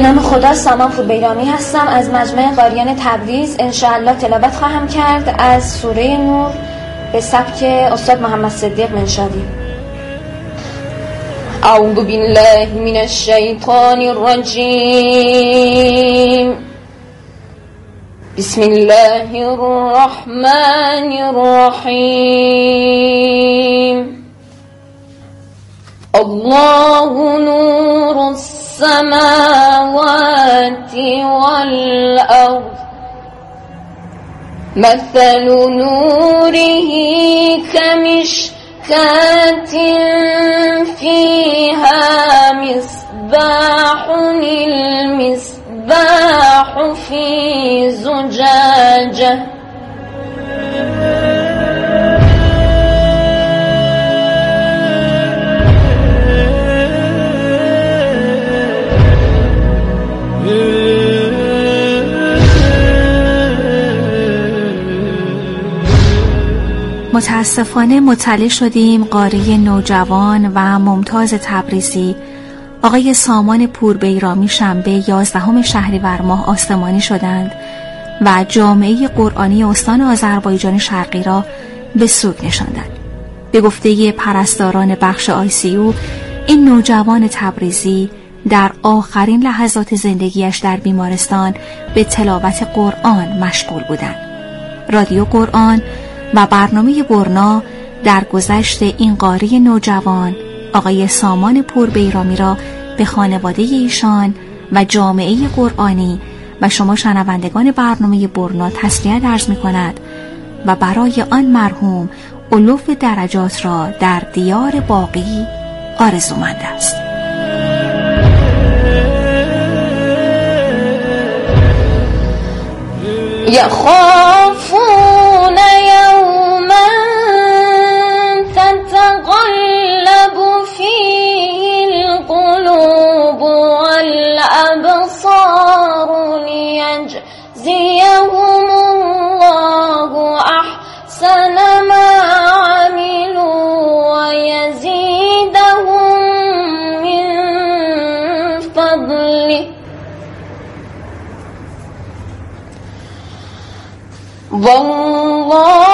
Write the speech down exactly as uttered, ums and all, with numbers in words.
به نام خدا، سامان پوربیرامی هستم از مجمع قاریان تبریز. انشاءالله تلاوت خواهم کرد از سوره نور به سبک استاد محمد صدیق منشاوی. اعوذ بالله من الشیطان الرجیم. بسم الله الرحمن الرحیم. الله نور السماوات والأرض مثل نوره كمشكاة فيها مصباح المصباح في زجاجة متاسفانه مطلع شدیم قاری نوجوان و ممتاز تبریزی آقای سامان پوربیرامی شنبه یازدهم شهریور ماه آسمانی شدند و جامعه قرآنی استان آذربایجان شرقی را به سوگ نشاندند. به گفته پرستاران بخش آی سی یو، این نوجوان تبریزی در آخرین لحظات زندگیش در بیمارستان به تلاوت قرآن مشغول بودند. رادیو قرآن و برنامه برنا در گذشت این قاری نوجوان آقای سامان پوربیرامی را به خانواده ایشان و جامعه قرآنی و شما شنوندگان برنامه برنا تسلیت عرض می کند و برای آن مرحوم علو درجات را در دیار باقی آرزومند است. یخافون یوما تتقلب فیه القلوب والابصار لیجزیهم الله احسن ما عملوا ویزیدهم من فضله والله